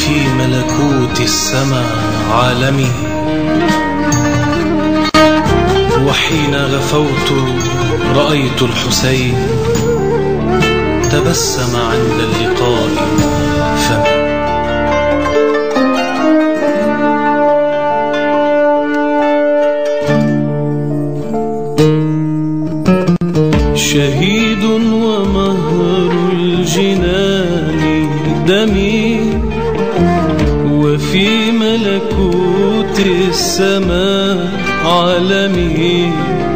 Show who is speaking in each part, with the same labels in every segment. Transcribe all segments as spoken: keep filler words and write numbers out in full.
Speaker 1: وفي ملكوت السماء عالمي. وحين غفوت رأيت الحسين تبسم عند اللقاء فمي. شهيد ومهر الجنان دمي، وفي ملكوت السماء عالمي.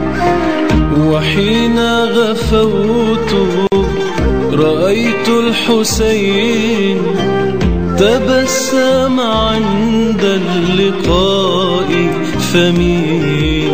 Speaker 1: وحين غفوت رأيت الحسين تبسم عند اللقاء فمي.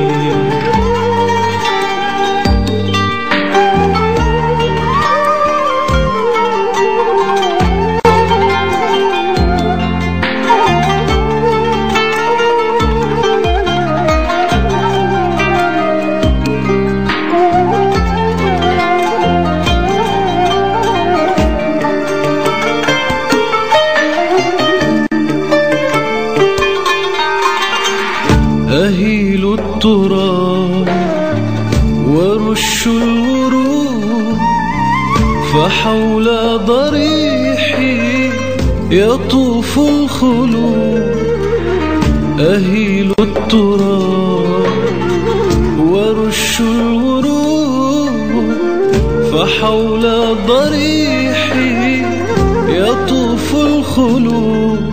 Speaker 1: أهيل التراب ورش الورود، فحول ضريحي يطوف الخلود. أهيل التراب ورش الورود، فحول ضريحي يطوف الخلود.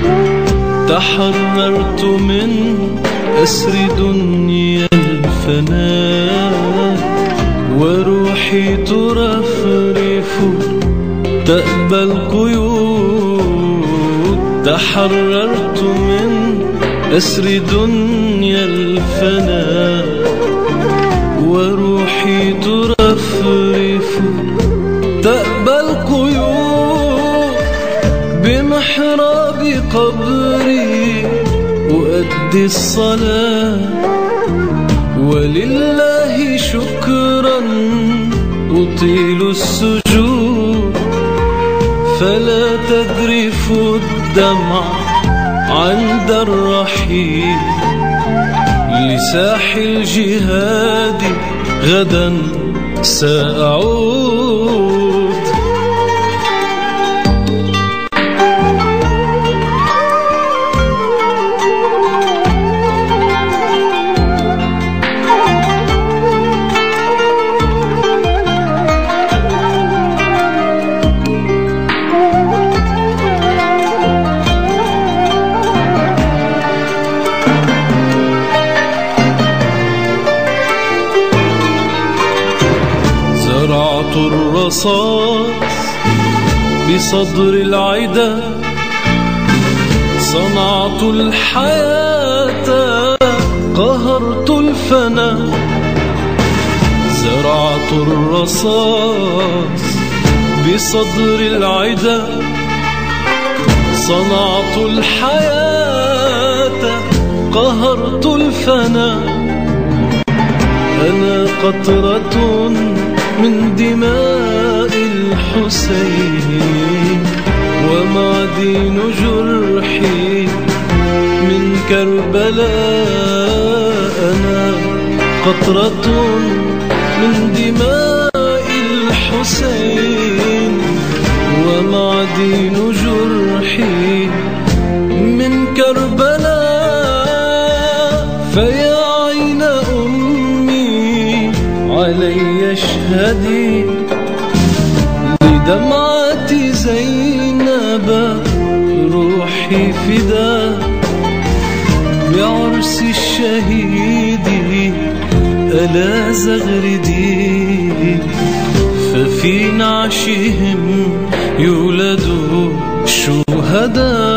Speaker 1: تحررت من أسر دنيا الفناء، وروحي ترفرف تأبى القيود. تحررت من أسر دنيا الفناء، وروحي ترفرف تأبى القيود. بمحراب قبري أؤدي الصلاة، ولله شكرا أطيل السجود. فلا تذرف الدمع عند الرحيل، لساح الجهاد غدا سأعود. زرعت الرصاص بصدر العدا، صنعت الحياة قهرت الفنا. زرعت الرصاص بصدر العدا، صنعت الحياة قهرت الفنا. أنا قطرة من دماء الحسين، ومعدن جرحي من كربلاء. أنا قطرة من دماء الحسين، ومعدن جرحي من كربلاء. فيا عين أمي علي اشهدي، لدمعة زينب روحي فدا. بعرس الشهيد ألا زغردي، ففي نعشهم يولد شهدا.